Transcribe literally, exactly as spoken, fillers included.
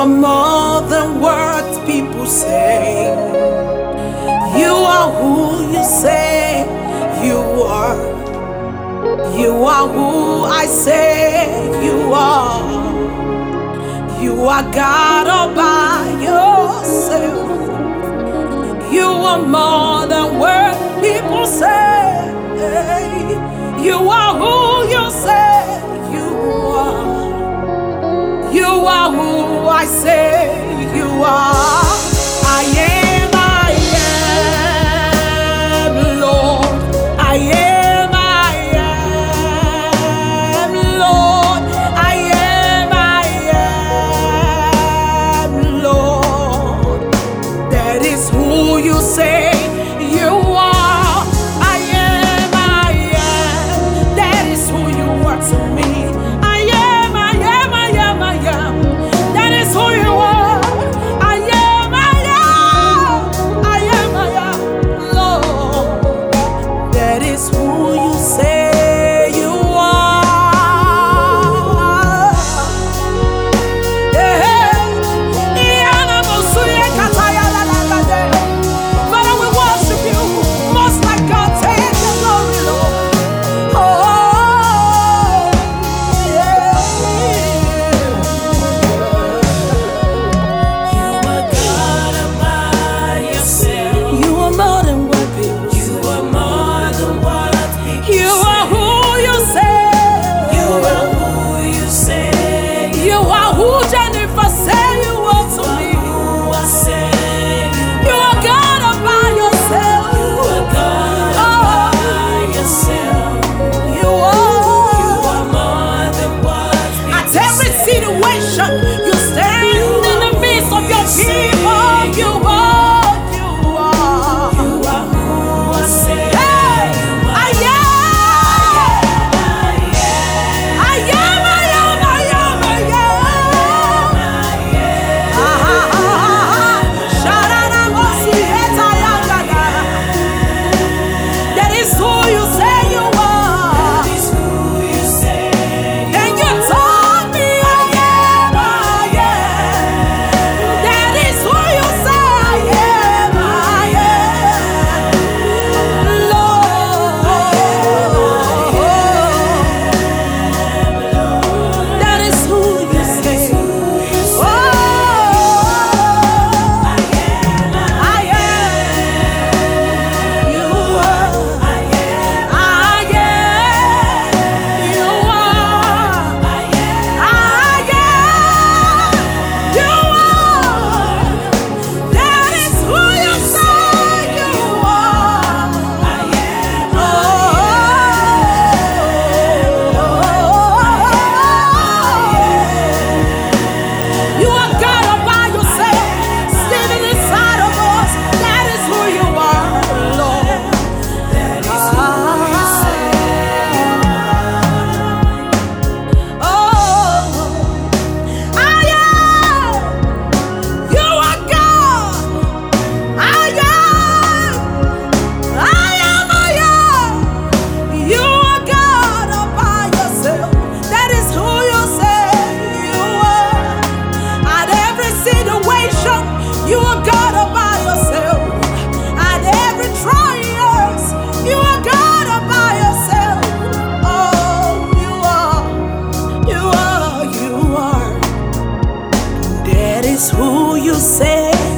are more than words people say. You are who you say you are. You are who I say you are. You are God all by yourself. You are more than words people say. You are who you say you are. You are who I say you are. I am, I am, Lord. I am, I am, Lord. I am, I am, Lord. That is who you say you are. I am, I am. That is who you are to me. I am, I am, I am, I am. That is who you are. I am, I am. I am, I am, Lord. That is who you say you are. Yeah. Father, we worship you most like God. Take the glory, Lord. Oh, yeah. You are God all by yourself. You are more than what people You say. are more than what people You are say. who you say. You are who you say. You are who Jennifer say you are to me. Who I say you You are God all by yourself. are God all by yourself. You You are. are more than what At people every say. situation, you stand in the midst of your people. You are. You are. You are who I say. Hey, I am. I am. I am. I am. I am. Ah, ah, ah, ah. Sharana mosi eta yagada. That is who you say you are. Is who you say. And you told me I am. I am. That is who you say I am. I am. Lord. That is who you say. Oh, I am. You are. I am. You are. I am. You are. That is who you say you are. I am. You are God all by yourself, standing inside of us. That is who you are, Lord. That is who you say. Oh, I am. You are God. I am. I am. I am. You are God all by yourself. That is who you say you are. At every situation, you are God all by yourself. At every trials, you are God all by yourself. Oh, you are. You are. You are. That is who you say